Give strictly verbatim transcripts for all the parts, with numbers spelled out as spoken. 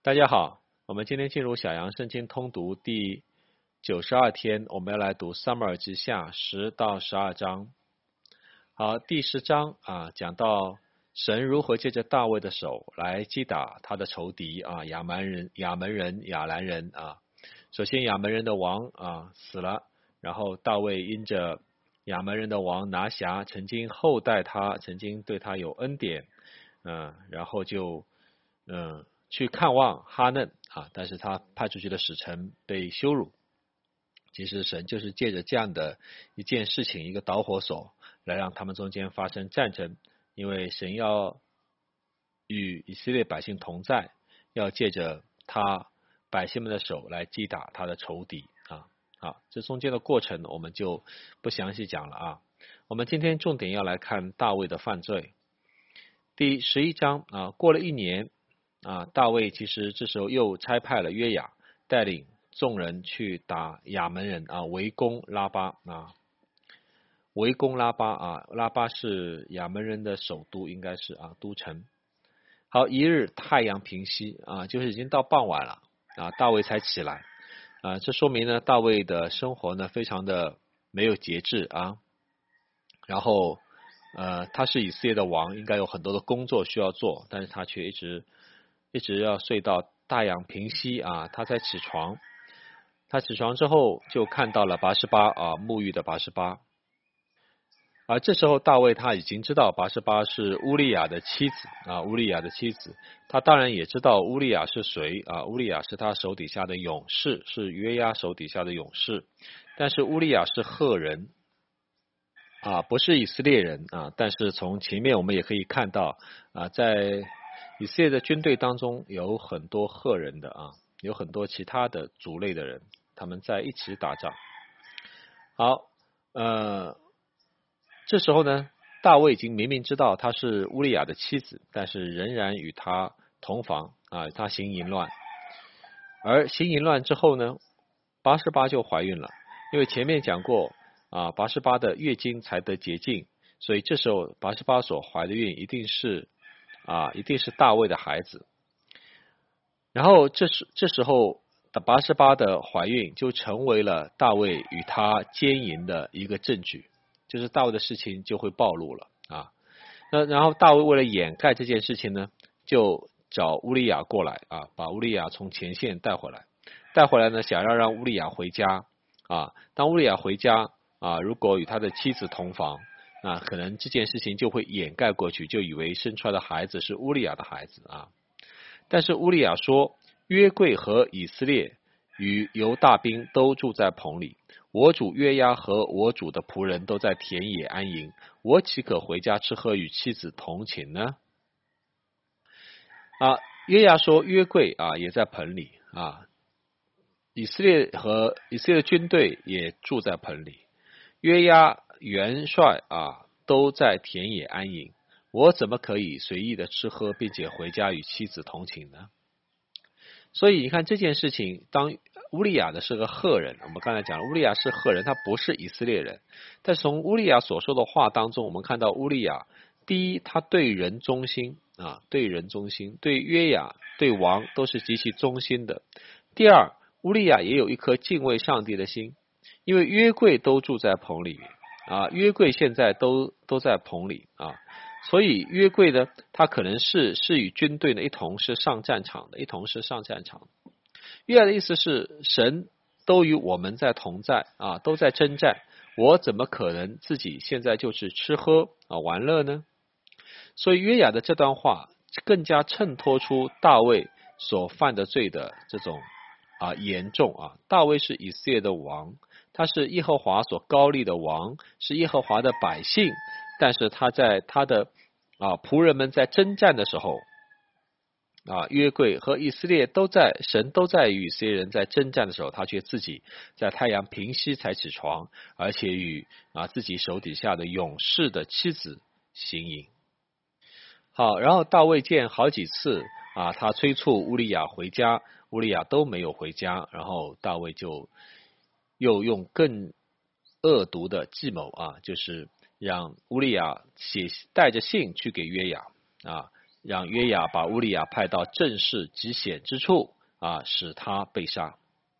大家好，我们今天进入小羊圣经通读第九十二天，我们要来读撒母耳记下十到十二章。好，第十章啊，讲到神如何借着大卫的手来击打他的仇敌啊，亚门人、亚门人、亚兰人啊。首先，亚门人的王啊死了，然后大卫因着亚门人的王拿辖曾经厚待他，曾经对他有恩典，嗯、啊，然后就嗯。去看望哈嫩啊，但是他派出去的使臣被羞辱。其实神就是借着这样的一件事情，一个导火索，来让他们中间发生战争。因为神要与以色列百姓同在，要借着他百姓们的手来击打他的仇敌啊。好，这中间的过程我们就不详细讲了啊。我们今天重点要来看大卫的犯罪。第十一章啊，过了一年。啊，大卫其实这时候又差派了约雅带领众人去打亚门人啊，围攻拉巴啊，围攻拉巴啊，拉巴是亚门人的首都，应该是啊都城。好，一日太阳平西啊，就是已经到傍晚了啊，大卫才起来啊，这说明呢，大卫的生活呢非常的没有节制啊，然后呃，他是以色列的王，应该有很多的工作需要做，但是他却一直。一直要睡到大阳平西啊，他才起床。他起床之后就看到了拔示巴啊，沐浴的拔示巴。而这时候大卫他已经知道拔示巴是乌利亚的妻子啊，乌利亚的妻子。他当然也知道乌利亚是谁啊，乌利亚是他手底下的勇士，是约押手底下的勇士。但是乌利亚是赫人啊，不是以色列人啊。但是从前面我们也可以看到啊，在以色列的军队当中有很多赫人的啊，有很多其他的族类的人，他们在一起打仗。好，呃，这时候呢，大卫已经明明知道他是乌利亚的妻子，但是仍然与他同房啊，他行淫乱。而行淫乱之后呢，拔示巴就怀孕了，因为前面讲过啊，拔示巴的月经才得洁净，所以这时候拔示巴所怀的孕一定是。啊，一定是大卫的孩子。然后这时这时候的拔示巴的怀孕就成为了大卫与他奸淫的一个证据，就是大卫的事情就会暴露了啊。那然后大卫为了掩盖这件事情呢，就找乌利亚过来啊，把乌利亚从前线带回来，带回来呢，想要让乌利亚回家啊。当乌利亚回家啊，如果与他的妻子同房。啊，可能这件事情就会掩盖过去，就以为生出来的孩子是乌利亚的孩子啊。但是乌利亚说，约柜和以色列与犹大兵都住在棚里，我主约押和我主的仆人都在田野安营，我岂可回家吃喝与妻子同寝呢？啊，约押说约柜啊也在棚里啊，以色列和以色列军队也住在棚里，约押。元帅啊，都在田野安营，我怎么可以随意的吃喝，并且回家与妻子同寝呢？所以你看这件事情，当乌利亚的是个赫人，我们刚才讲乌利亚是赫人，他不是以色列人。但是从乌利亚所说的话当中，我们看到乌利亚，第一，他对人忠心啊，对人忠心，对约雅、对王都是极其忠心的。第二，乌利亚也有一颗敬畏上帝的心，因为约柜都住在棚里面。啊，约柜现在都都在棚里啊，所以约柜呢，他可能是是与军队呢一同是上战场的，一同是上战场。约的意思是神都与我们在同在啊，都在征战，我怎么可能自己现在就是吃喝啊玩乐呢？所以约雅的这段话更加衬托出大卫所犯的罪的这种啊严重啊。大卫是以色列的王。他是耶和华所高立的王，是耶和华的百姓，但是他在他的啊仆人们在征战的时候，啊约柜和以色列都在，神都在与以色列人在征战的时候，他却自己在太阳平西才起床，而且与啊自己手底下的勇士的妻子行淫。好，然后大卫见好几次啊，他催促乌利亚回家，乌利亚都没有回家，然后大卫就。又用更恶毒的计谋啊，就是让乌利亚写带着信去给约雅啊， 让约雅把乌利亚派到正式极险之处啊，使他被杀。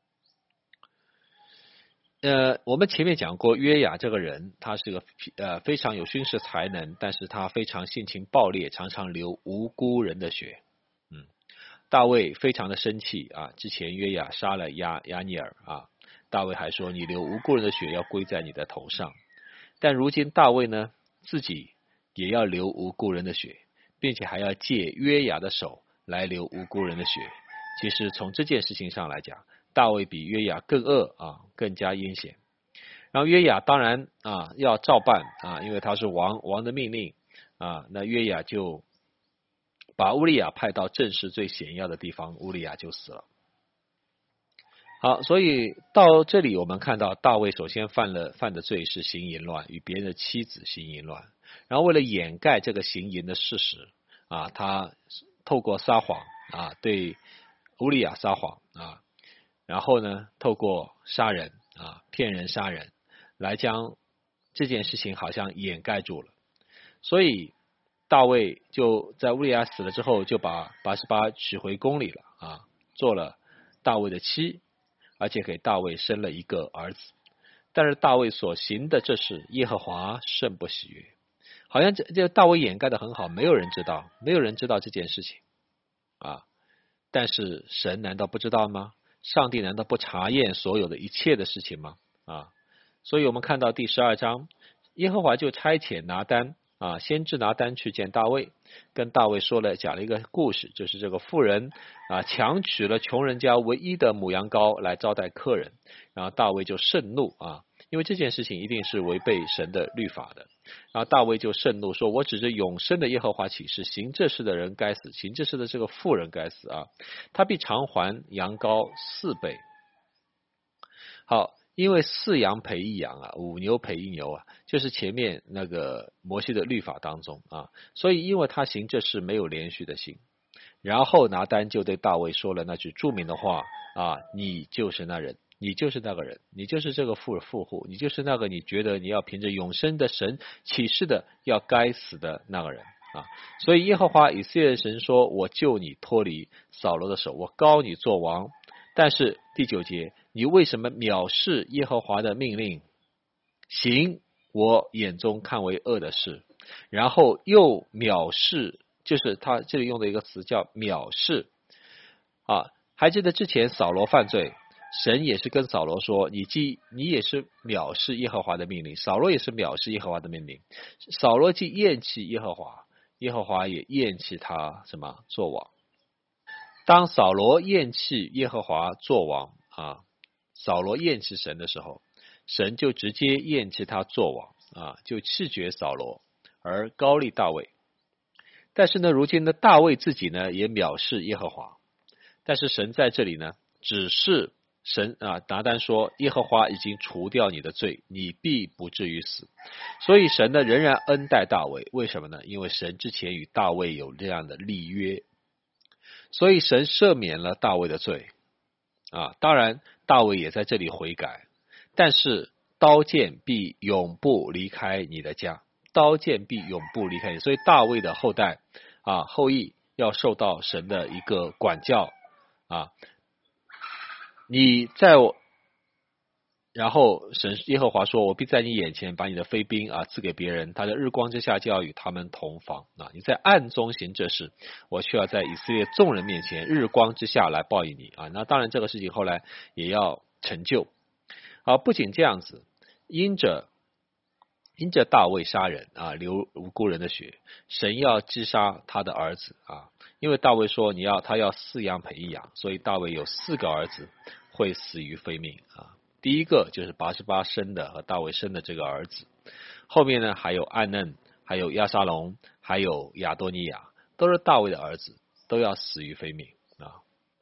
呃，我们前面讲过，约雅这个人，他是个呃非常有军事才能，但是他非常性情暴烈，常常流无辜人的血。嗯，大卫非常的生气啊，之前约雅杀了亚亚尼尔啊，大卫还说你流无辜人的血要归在你的头上。但如今大卫呢，自己也要流无辜人的血，并且还要借约雅的手来流无辜人的血。其实从这件事情上来讲，大卫比约雅更恶啊，更加阴险。然后约雅当然啊要照办啊，因为他是王王的命令啊，那约雅就把乌利亚派到阵势最险要的地方，乌利亚就死了。好，所以到这里我们看到大卫首先犯了犯的罪是行淫乱，与别人的妻子行淫乱。然后为了掩盖这个行淫的事实啊，他透过撒谎啊对乌利亚撒谎啊，然后呢透过杀人啊骗人杀人来将这件事情好像掩盖住了。所以大卫就在乌利亚死了之后，就把拔示巴娶回宫里了啊，做了大卫的妻，而且给大卫生了一个儿子。但是大卫所行的这事，耶和华甚不喜悦。好像这这大卫掩盖的很好，没有人知道，没有人知道这件事情啊。但是神难道不知道吗？上帝难道不查验所有的一切的事情吗？啊，所以我们看到第十二章，耶和华就差遣拿单啊，先知拿单去见大卫，跟大卫说了讲了一个故事，就是这个妇人啊强取了穷人家唯一的母羊羔来招待客人，然后大卫就盛怒啊，因为这件事情一定是违背神的律法的。然后大卫就盛怒说，我指着永生的耶和华起誓，行这事的人该死，行这事的这个妇人该死啊，他必偿还羊羔四倍。好，因为四羊赔一羊啊，五牛赔一牛啊，就是前面那个摩西的律法当中啊，所以因为他行这事没有连续的行。然后拿单就对大卫说了那句著名的话啊，你就是那人，你就是那个人，你就是这个富富户，你就是那个你觉得你要凭着永生的神启示的要该死的那个人啊！所以耶和华以色列神说，我救你脱离扫罗的手，我膏你做王。但是第九节，你为什么藐视耶和华的命令，行我眼中看为恶的事，然后又藐视，就是他这里用的一个词叫藐视啊！还记得之前扫罗犯罪，神也是跟扫罗说，你既你也是藐视耶和华的命令，扫罗也是藐视耶和华的命令。扫罗既厌弃耶和华，耶和华也厌弃他什么做王。当扫罗厌弃耶和华做王啊，扫罗厌弃神的时候，神就直接厌弃他做王啊，就弃绝扫罗，而高立大卫。但是呢，如今的大卫自己呢也藐视耶和华，但是神在这里呢只是神啊，拿单说耶和华已经除掉你的罪，你必不至于死。所以神呢仍然恩待大卫，为什么呢？因为神之前与大卫有这样的立约，所以神赦免了大卫的罪啊。当然大卫也在这里悔改，但是刀剑必永不离开你的家，刀剑必永不离开你。所以大卫的后代啊后裔要受到神的一个管教啊。你在我，然后神耶和华说，我必在你眼前把你的妃嫔啊赐给别人，他的日光之下就要与他们同房啊。你在暗中行这事，我却要在以色列众人面前日光之下来报应你啊。那当然这个事情后来也要成就啊。不仅这样子，因着因着大卫杀人啊，流无辜人的血，神要击杀他的儿子啊。因为大卫说你要他要四羊赔一羊，所以大卫有四个儿子会死于非命啊。第一个就是拔示巴生的和大卫生的这个儿子，后面呢还有暗嫩，还有押沙龙，还有亚多尼亚，都是大卫的儿子，都要死于非命啊。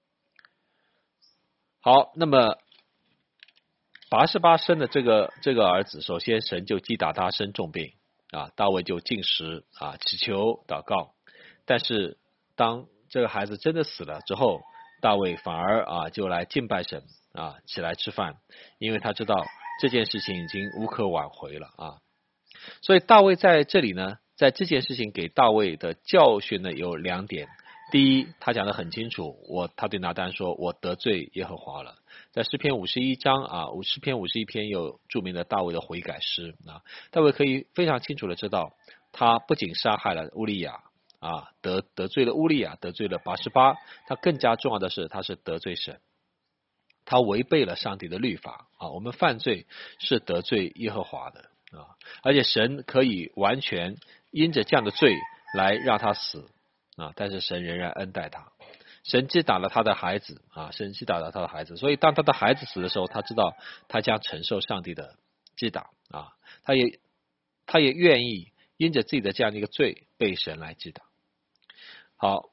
好，那么拔示巴生的这个这个儿子，首先神就击打他生重病啊，大卫就进食啊，祈求祷告。但是当这个孩子真的死了之后，大卫反而啊就来敬拜神啊，起来吃饭，因为他知道这件事情已经无可挽回了啊。所以大卫在这里呢在这件事情给大卫的教训呢有两点。第一，他讲得很清楚，我他对拿单说，我得罪耶和华了。在诗篇五十一章啊，诗篇五十一篇有著名的大卫的悔改诗啊，大卫可以非常清楚的知道，他不仅杀害了乌利亚啊，得得罪了乌利亚，得罪了拔示巴，他更加重要的是，他是得罪神，他违背了上帝的律法啊。我们犯罪是得罪耶和华的啊，而且神可以完全因着这样的罪来让他死。啊！但是神仍然恩待他，神击打了他的孩子啊，神击打了他的孩子，所以当他的孩子死的时候，他知道他将承受上帝的击打啊，他也他也愿意因着自己的这样的一个罪被神来击打。好，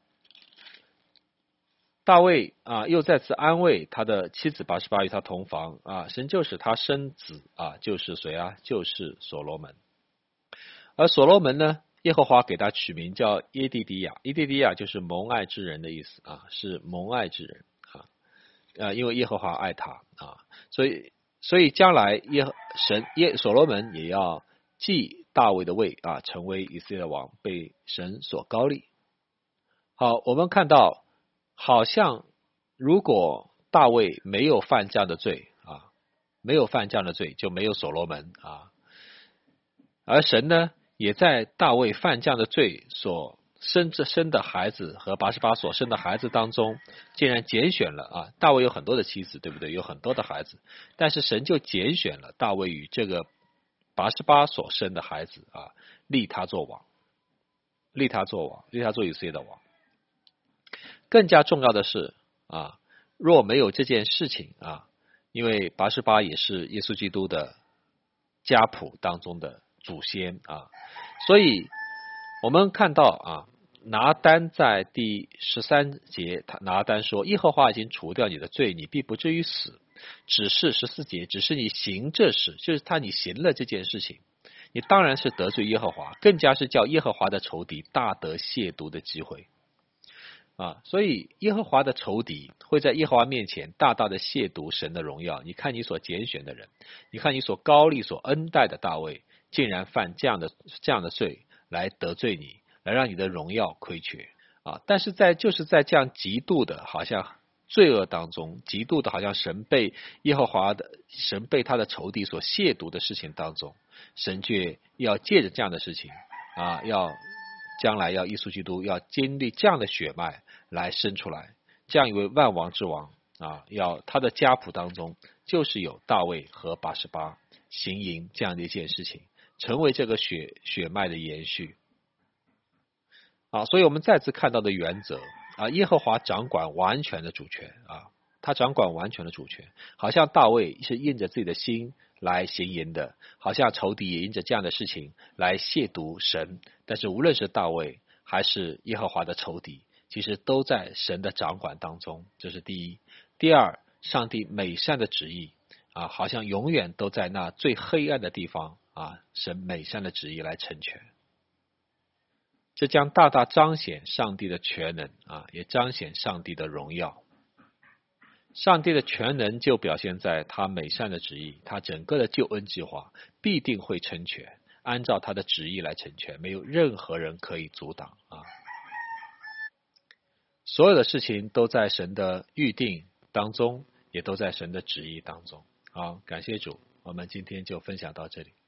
大卫啊又再次安慰他的妻子拔示巴与他同房啊，神就使他生子啊，就是谁啊？就是所罗门。而所罗门呢？耶和华给他取名叫耶地迪亚，耶地迪亚就是蒙爱之人的意思啊，是蒙爱之人啊，呃，因为耶和华爱他啊，所以所以将来耶神耶所罗门也要继大卫的位啊，成为以色列王，被神所高立。好，我们看到好像如果大卫没有犯这样的罪啊，没有犯这样的罪，就没有所罗门啊，而神呢？也在大卫犯这样的罪所生着生的孩子和拔示巴所生的孩子当中，竟然拣选了啊，大卫有很多的妻子，对不对？有很多的孩子，但是神就拣选了大卫与这个拔示巴所生的孩子啊，立他做王，立他做王，立他做以色列的王。更加重要的是啊，若没有这件事情啊，因为拔示巴也是耶稣基督的家谱当中的祖先啊，所以我们看到啊，拿单在第十三节，他拿单说，耶和华已经除掉你的罪，你必不至于死。只是十四节，只是你行这事，就是他你行了这件事情，你当然是得罪耶和华，更加是叫耶和华的仇敌大得亵渎的机会啊。所以耶和华的仇敌会在耶和华面前大大的亵渎神的荣耀。你看你所拣选的人，你看你所高立所恩待的大卫，竟然犯这样的这样的罪来得罪你，来让你的荣耀亏缺啊！但是在就是在这样极度的好像罪恶当中，极度的好像神被耶和华的神被他的仇敌所亵渎的事情当中，神却要借着这样的事情啊，要将来要耶稣基督要经历这样的血脉来生出来，这样一位万王之王啊，要他的家谱当中就是有大卫和拔示巴行营这样的一件事情。成为这个血血脉的延续啊，所以我们再次看到的原则啊，耶和华掌管完全的主权啊，他掌管完全的主权，好像大卫是印着自己的心来行淫的，好像仇敌也因着这样的事情来亵渎神，但是无论是大卫还是耶和华的仇敌，其实都在神的掌管当中，这是第一。第二，上帝美善的旨意啊，好像永远都在那最黑暗的地方啊，神美善的旨意来成全，这将大大彰显上帝的全能啊，也彰显上帝的荣耀。上帝的全能就表现在他美善的旨意，他整个的救恩计划必定会成全，按照他的旨意来成全，没有任何人可以阻挡啊。所有的事情都在神的预定当中，也都在神的旨意当中。好，感谢主，我们今天就分享到这里。